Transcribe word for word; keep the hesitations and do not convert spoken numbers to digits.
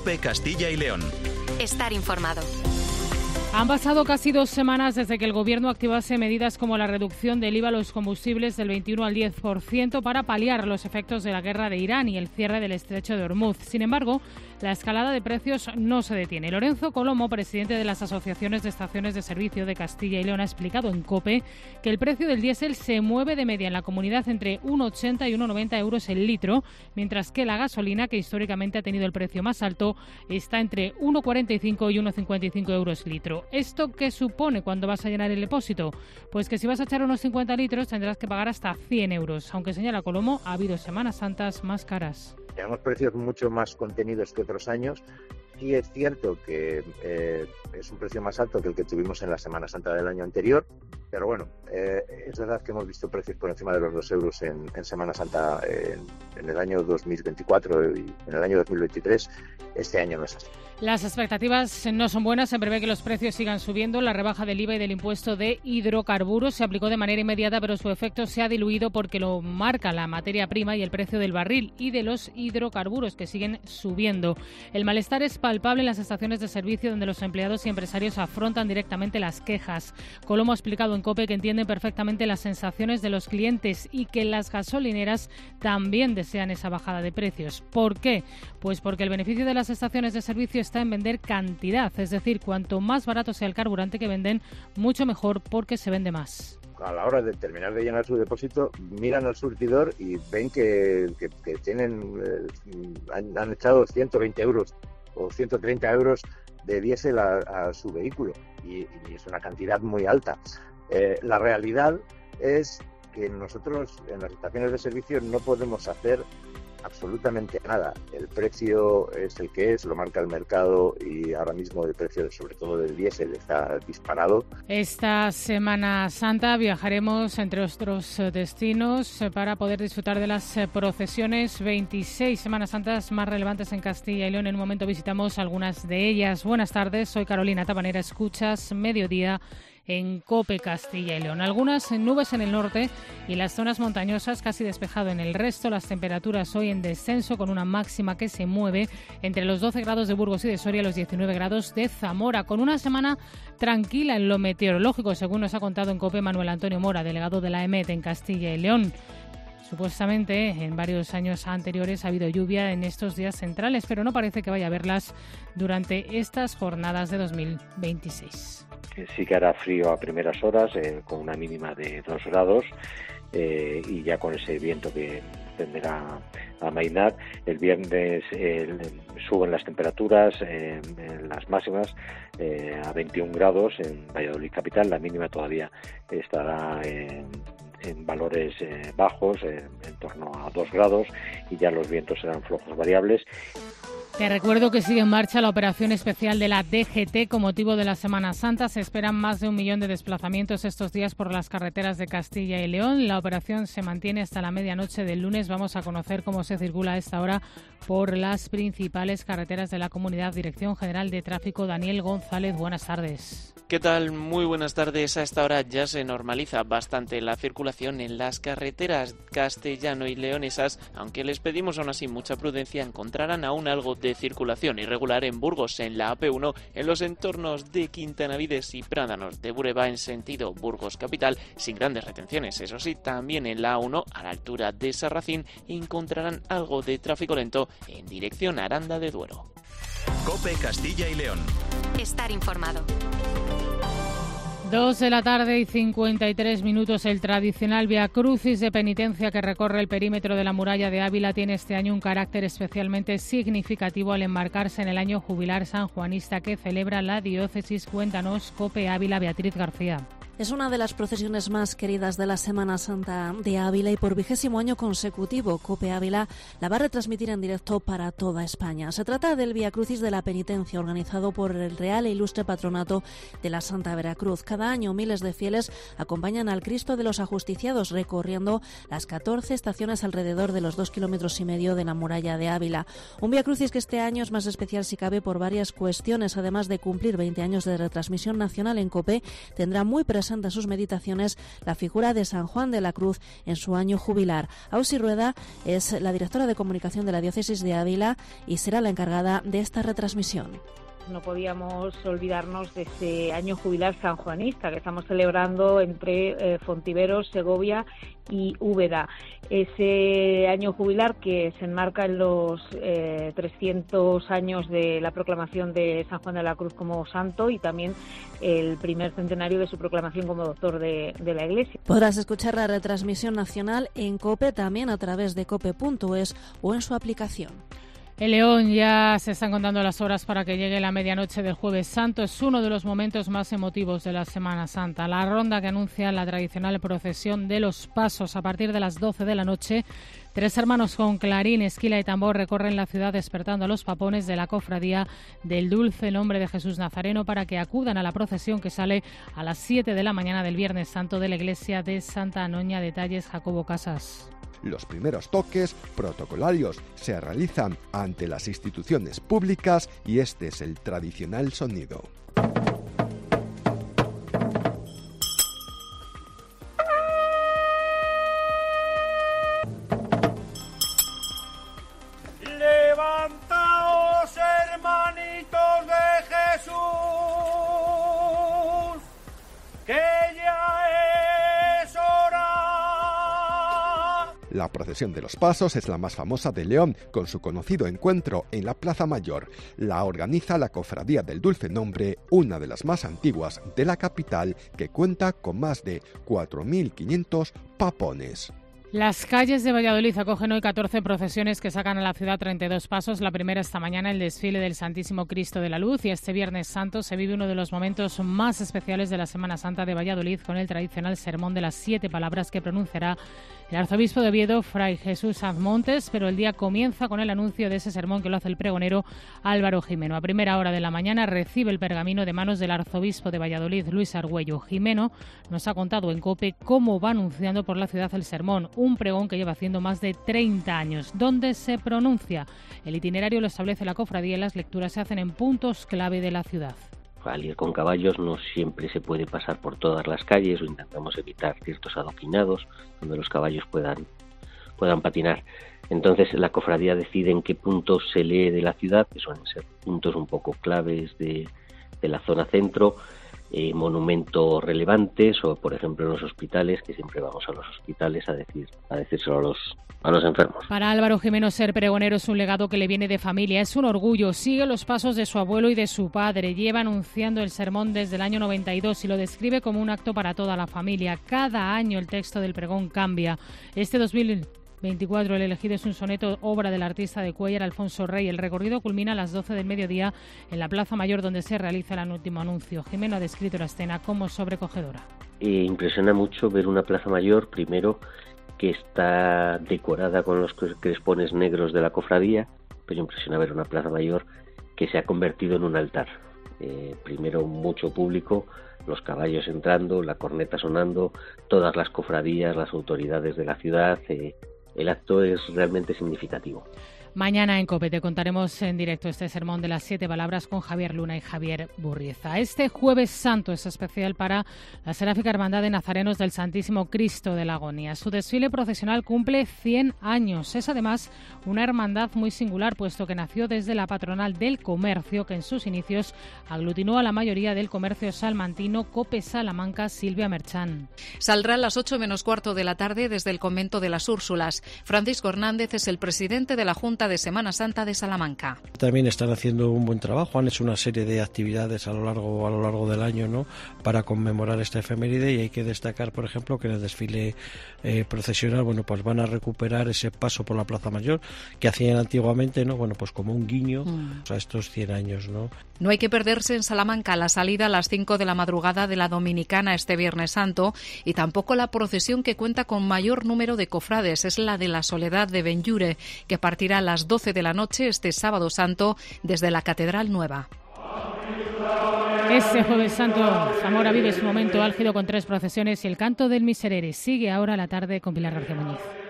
COPE Castilla y León. Estar informado. Han pasado casi dos semanas desde que el Gobierno activase medidas como la reducción del I V A a los combustibles del veintiuno al diez por ciento para paliar los efectos de la guerra de Irán y el cierre del estrecho de Hormuz. Sin embargo, la escalada de precios no se detiene. Lorenzo Colomo, presidente de las asociaciones de estaciones de servicio de Castilla y León, ha explicado en COPE que el precio del diésel se mueve de media en la comunidad entre uno ochenta y uno noventa euros el litro, mientras que la gasolina, que históricamente ha tenido el precio más alto, está entre uno cuarenta y cinco y uno cincuenta y cinco euros litro. ¿Esto qué supone cuando vas a llenar el depósito? Pues que si vas a echar unos cincuenta litros tendrás que pagar hasta cien euros. Aunque señala Colomo, ha habido Semanas Santas más caras. Tenemos precios mucho más contenidos que otros años. Sí es cierto que eh, es un precio más alto que el que tuvimos en la Semana Santa del año anterior, pero bueno, eh, es verdad que hemos visto precios por encima de los dos euros en, en Semana Santa en, en el año dos mil veinticuatro y en el año dos mil veintitrés. Este año no es así. Las expectativas no son buenas. Se prevé que los precios sigan subiendo. La rebaja del I V A y del impuesto de hidrocarburos se aplicó de manera inmediata, pero su efecto se ha diluido porque lo marca la materia prima y el precio del barril y de los hidrocarburos, que siguen subiendo. El malestar es palpable en las estaciones de servicio, donde los empleados y empresarios afrontan directamente las quejas. Colomo ha explicado en COPE que entienden perfectamente las sensaciones de los clientes y que las gasolineras también desean esa bajada de precios. ¿Por qué? Pues porque el beneficio de las estaciones de servicio está en vender cantidad, es decir, cuanto más barato sea el carburante que venden, mucho mejor, porque se vende más. A la hora de terminar de llenar su depósito, miran al surtidor y ven que, que, que tienen eh, han, han echado ciento veinte euros o ciento treinta euros de diésel a, a su vehículo, y, y es una cantidad muy alta. Eh, la realidad es que nosotros en las estaciones de servicio no podemos hacer absolutamente nada. El precio es el que es, lo marca el mercado, y ahora mismo el precio, sobre todo del diésel, está disparado. Esta Semana Santa viajaremos entre otros destinos para poder disfrutar de las procesiones. veintiséis Semanas Santas más relevantes en Castilla y León. En un momento visitamos algunas de ellas. Buenas tardes, soy Carolina Tabanera. Escuchas Mediodía en COPE Castilla y León. Algunas nubes en el norte y las zonas montañosas, casi despejado en el resto. Las temperaturas hoy en descenso, con una máxima que se mueve entre los doce grados de Burgos y de Soria y los diecinueve grados de Zamora, con una semana tranquila en lo meteorológico, según nos ha contado en COPE Manuel Antonio Mora, delegado de la E M E T en Castilla y León. Supuestamente en varios años anteriores ha habido lluvia en estos días centrales, pero no parece que vaya a haberlas durante estas jornadas de dos mil veintiséis. Sí que hará frío a primeras horas, eh, con una mínima de dos grados, eh, y ya con ese viento que tenderá a amainar. El viernes eh, suben las temperaturas, eh, en las máximas eh, a veintiún grados en Valladolid capital. La mínima todavía estará en, en valores eh, bajos, eh, en torno a dos grados, y ya los vientos serán flojos variables. Te recuerdo que sigue en marcha la operación especial de la D G T con motivo de la Semana Santa. Se esperan más de un millón de desplazamientos estos días por las carreteras de Castilla y León. La operación se mantiene hasta la medianoche del lunes. Vamos a conocer cómo se circula a esta hora por las principales carreteras de la comunidad. Dirección General de Tráfico, Daniel González, buenas tardes. ¿Qué tal? Muy buenas tardes. A esta hora ya se normaliza bastante la circulación en las carreteras castellano y leonesas, aunque les pedimos aún así mucha prudencia. Encontrarán aún algo de circulación irregular en Burgos, en la A P uno, en los entornos de Quintanavides y Prádanos de Bureba en sentido Burgos capital, sin grandes retenciones. Eso sí, también en la A uno, a la altura de Sarracín, encontrarán algo de tráfico lento en dirección a Aranda de Duero. COPE Castilla y León. Estar informado. Dos de la tarde y cincuenta y tres minutos. El tradicional Vía Crucis de penitencia que recorre el perímetro de la muralla de Ávila tiene este año un carácter especialmente significativo al enmarcarse en el año jubilar sanjuanista que celebra la diócesis. Cuéntanos, COPE Ávila, Beatriz García. Es una de las procesiones más queridas de la Semana Santa de Ávila y por vigésimo año consecutivo COPE Ávila la va a retransmitir en directo para toda España. Se trata del Vía Crucis de la Penitencia, organizado por el Real e Ilustre Patronato de la Santa Veracruz. Cada año miles de fieles acompañan al Cristo de los Ajusticiados recorriendo las catorce estaciones alrededor de los dos kilómetros y medio de la muralla de Ávila. Un Vía Crucis que este año es más especial si cabe por varias cuestiones. Además de cumplir veinte años de retransmisión nacional en COPE, tendrá muy presente presenta en sus meditaciones la figura de San Juan de la Cruz en su año jubilar. Ausi Rueda es la directora de comunicación de la Diócesis de Ávila y será la encargada de esta retransmisión. No podíamos olvidarnos de ese año jubilar sanjuanista que estamos celebrando entre eh, Fontiveros, Segovia y Úbeda. Ese año jubilar que se enmarca en los eh, trescientos años de la proclamación de San Juan de la Cruz como santo y también el primer centenario de su proclamación como doctor de, de la Iglesia. Podrás escuchar la retransmisión nacional en COPE, también a través de cope punto es o en su aplicación. En León ya se están contando las horas para que llegue la medianoche del Jueves Santo. Es uno de los momentos más emotivos de la Semana Santa. La ronda que anuncia la tradicional procesión de los Pasos a partir de las doce de la noche. Tres hermanos con clarín, esquila y tambor recorren la ciudad despertando a los papones de la cofradía del Dulce Nombre de Jesús Nazareno para que acudan a la procesión que sale a las siete de la mañana del Viernes Santo de la iglesia de Santa Anoña. Detalles, Jacobo Casas. Los primeros toques protocolarios se realizan ante las instituciones públicas y este es el tradicional sonido. Levantaos, hermanitos de Jesús, que ya es hora. La procesión de los Pasos es la más famosa de León, con su conocido encuentro en la Plaza Mayor. La organiza la Cofradía del Dulce Nombre, una de las más antiguas de la capital, que cuenta con más de cuatro mil quinientos papones. Las calles de Valladolid acogen hoy catorce procesiones que sacan a la ciudad treinta y dos pasos. La primera esta mañana, el desfile del Santísimo Cristo de la Luz, y este Viernes Santo se vive uno de los momentos más especiales de la Semana Santa de Valladolid con el tradicional sermón de las siete palabras que pronunciará el arzobispo de Oviedo, Fray Jesús Azmontes, pero el día comienza con el anuncio de ese sermón que lo hace el pregonero Álvaro Jimeno. A primera hora de la mañana recibe el pergamino de manos del arzobispo de Valladolid, Luis Argüello. Jimeno nos ha contado en COPE cómo va anunciando por la ciudad el sermón, un pregón que lleva haciendo más de treinta años. ¿Dónde se pronuncia? El itinerario lo establece la cofradía y las lecturas se hacen en puntos clave de la ciudad. Al ir con caballos no siempre se puede pasar por todas las calles o intentamos evitar ciertos adoquinados donde los caballos puedan, puedan patinar. Entonces la cofradía decide en qué puntos se lee de la ciudad, que suelen ser puntos un poco claves de, de la zona centro, eh, monumentos relevantes o por ejemplo en los hospitales, que siempre vamos a los hospitales a decir a decírselo a los a los enfermos. Para Álvaro Jimeno, ser pregonero es un legado que le viene de familia, es un orgullo, sigue los pasos de su abuelo y de su padre, lleva anunciando el sermón desde el año noventa y dos y lo describe como un acto para toda la familia. Cada año el texto del pregón cambia. Este dos mil veinticuatro el elegido es un soneto obra del artista de Cuéllar, Alfonso Rey. El recorrido culmina a las doce del mediodía en la Plaza Mayor, donde se realiza el último anuncio. Jimeno ha descrito la escena como sobrecogedora. Eh, impresiona mucho ver una Plaza Mayor, primero, que está decorada con los crespones negros de la cofradía, pero impresiona ver una Plaza Mayor que se ha convertido en un altar. Eh, primero mucho público, los caballos entrando, la corneta sonando, todas las cofradías, las autoridades de la ciudad. Eh, el acto es realmente significativo. Mañana en COPE te contaremos en directo este sermón de las siete palabras con Javier Luna y Javier Burrieza. Este Jueves Santo es especial para la Seráfica Hermandad de Nazarenos del Santísimo Cristo de la Agonía. Su desfile procesional cumple cien años. Es además una hermandad muy singular, puesto que nació desde la patronal del comercio, que en sus inicios aglutinó a la mayoría del comercio salmantino. COPE Salamanca, Silvia Merchán. Saldrá a las ocho menos cuarto de la tarde desde el convento de las Úrsulas. Francisco Hernández es el presidente de la Junta de Semana Santa de Salamanca. También están haciendo un buen trabajo, han hecho una serie de actividades a lo largo a lo largo del año, ¿no?, para conmemorar esta efeméride, y hay que destacar, por ejemplo, que en el desfile eh, procesional, bueno, pues van a recuperar ese paso por la Plaza Mayor que hacían antiguamente, ¿no?, bueno, pues como un guiño mm. a estos cien años, ¿no? No hay que perderse en Salamanca la salida a las cinco de la madrugada de la Dominicana este Viernes Santo, y tampoco la procesión que cuenta con mayor número de cofrades, es la de la Soledad de Benllure, que partirá a las doce de la noche este Sábado Santo desde la Catedral Nueva. Este Jueves Santo, Zamora vive su momento álgido con tres procesiones y el canto del Miserere. Sigue ahora la tarde con Pilar García Muñiz.